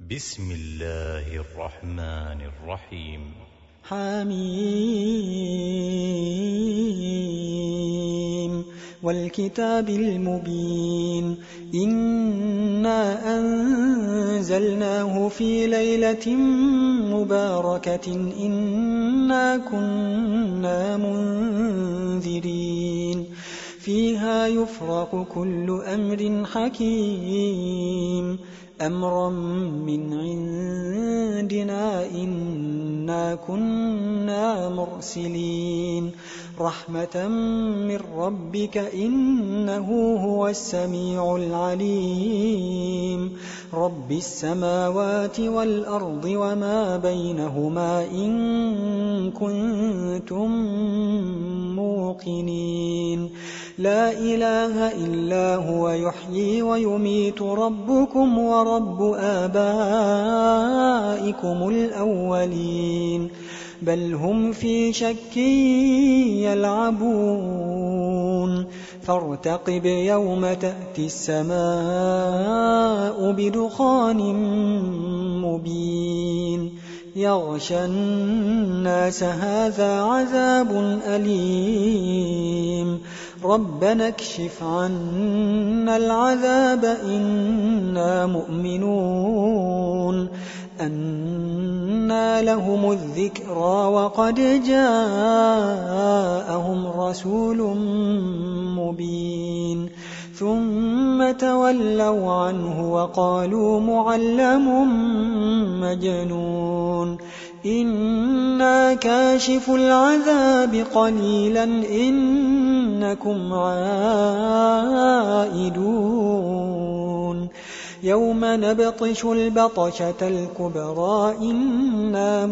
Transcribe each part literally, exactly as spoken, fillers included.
بسم الله الرحمن الرحيم. حميم والكتاب المبين إنا أنزلناه في ليلة مباركة إنا كنا منذرين فيها يفرق كل أمر حكيم أمرا من عندنا إنا كنا مرسلين رحمة من ربك إنه هو السميع العليم رب السماوات والأرض وما بينهما إن كنتم موقنين لا إله إلا هو يحيي ويميت ربكم ورب آبائكم الأولين بل هم في شك يلعبون فارتقب يوم تأتي السماء بدخان مبين يغشى الناس هذا عذاب أليم ربنا اكشف عنا العذاب إنا مؤمنون أنى لهم الذكرى وقد جاءهم رسول مبين ثم تولوا عنه وقالوا معلم مجنون إنا كاشف العذاب قليلا إنكم عائدون يوم نبطش البطشة الكبرى إنا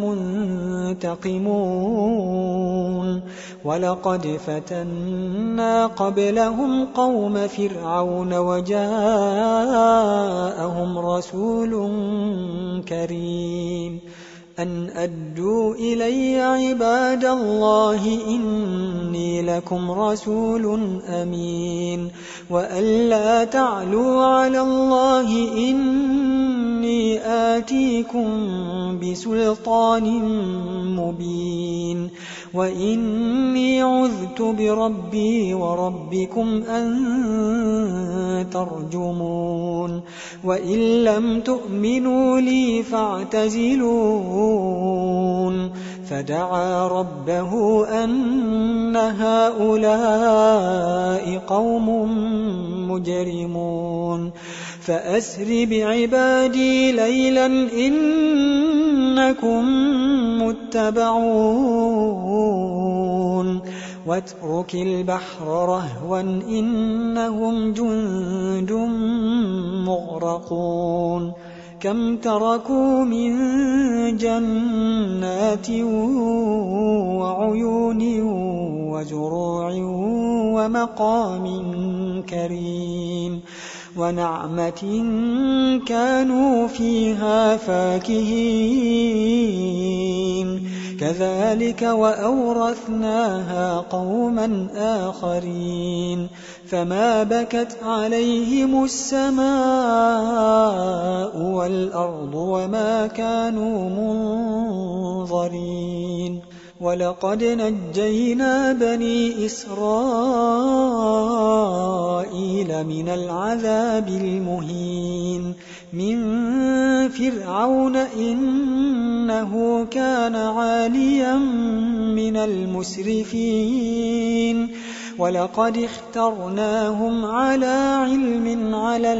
منتقمون ولقد فتنا قبلهم قوم فرعون وجاءهم رسول كريم أن أدوا إلي عباد الله إني لكم رسول أمين وأن لا تعلوا على الله إني آتيكم بسلطان مبين وإني عذت بربي وربكم أن ترجمون وإن لم تؤمنوا لي فاعتزلون فدعا ربه أن هؤلاء قوم مجرمون فأسر بعبادي ليلا إنكم متبعون واترك البحر رهوا إنهم جند مغرقون كم تركوا من جنات وعيون وزروع ومقام كريم ونعمة كانوا فيها فاكهين كذلك وأورثناها قوما آخرين فما بكت عليهم السماء والأرض وما كانوا منظرين ولقد نجينا بني إسرائيل من العذاب المهين من فرعون إنه كان عاليا من المسرفين ولقد اخترناهم على علم على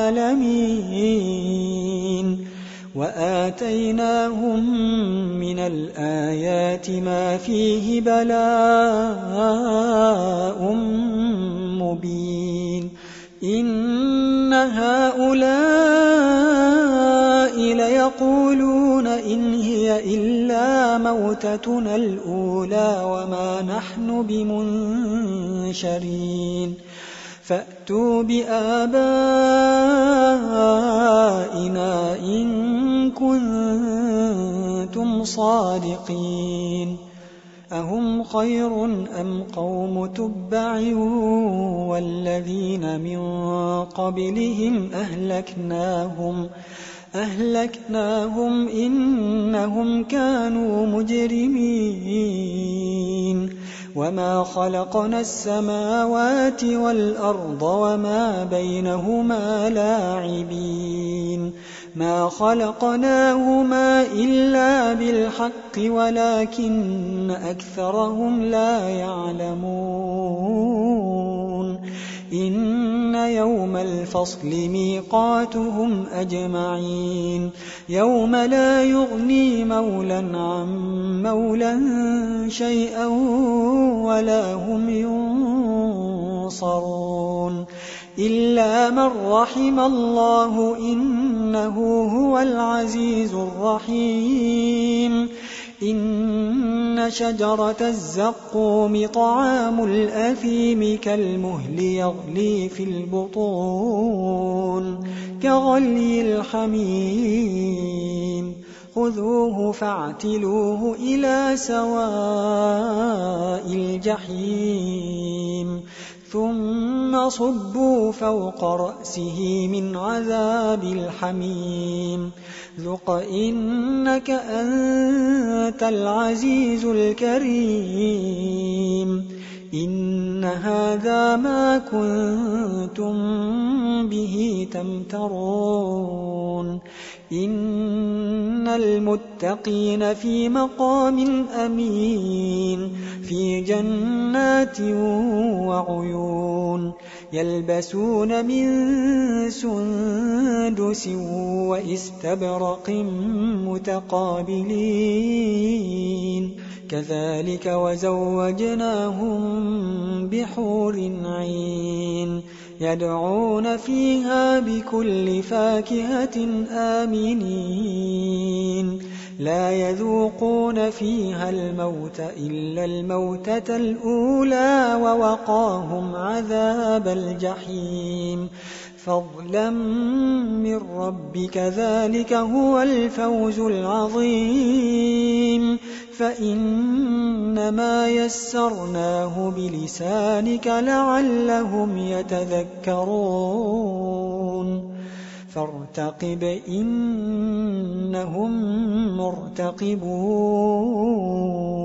العالمين وآتيناهم من الآيات ما فيه بلاء مبين إن هؤلاء ليقولون إن هي إلا موتتنا الأولى وما نحن بمنشرين فأتوا بآبائنا إن كنتم صادقين أهم خير أم قوم تبع والذين من قبلهم أهلكناهم أهلكناهم إنهم كانوا مجرمين وما خلقنا السماوات والأرض وما بينهما لاعبين ما خلقناهما إلا بالحق ولكن أكثرهم لا يعلمون إن يوم الفصل ميقاتهم أجمعين يوم لا يغني مولى عن مولى شيئا ولا هم ينصرون إلا من رحم الله إنه هو العزيز الرحيم إن شجرة الزقوم طعام الأثيم كالمهل يغلي في البطون كغلي الحميم خذوه فاعتلوه إلى سواء الجحيم ثم صبوا فوق رأسه من عذاب الحميم ذق إنك أنت العزيز الكريم إن هذا ما كنتم به تمترون إن المتقين في مقام أمين في جنات وعيون يلبسون من سندس وإستبرق متقابلين كذلك وزوجناهم بحور عين يدعون فيها بكل فاكهة آمنين لا يذوقون فيها الموت إلا الموتة الأولى ووقاهم عذاب الجحيم فضلا من ربك ذلك هو الفوز العظيم فإنما يسرناه بلسانك لعلهم يتذكرون فارتقب إنهم مرتقبون